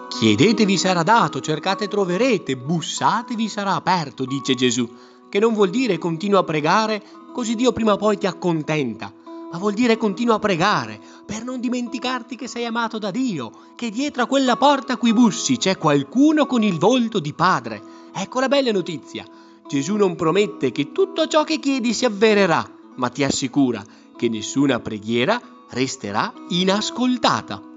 Chiedete vi sarà dato, cercate troverete, bussate vi sarà aperto, dice Gesù, che non vuol dire continua a pregare così Dio prima o poi ti accontenta, ma vuol dire continua a pregare per non dimenticarti che sei amato da Dio, che dietro a quella porta a cui bussi c'è qualcuno con il volto di Padre. Ecco la bella notizia. Gesù non promette che tutto ciò che chiedi si avvererà, ma ti assicura che nessuna preghiera resterà inascoltata.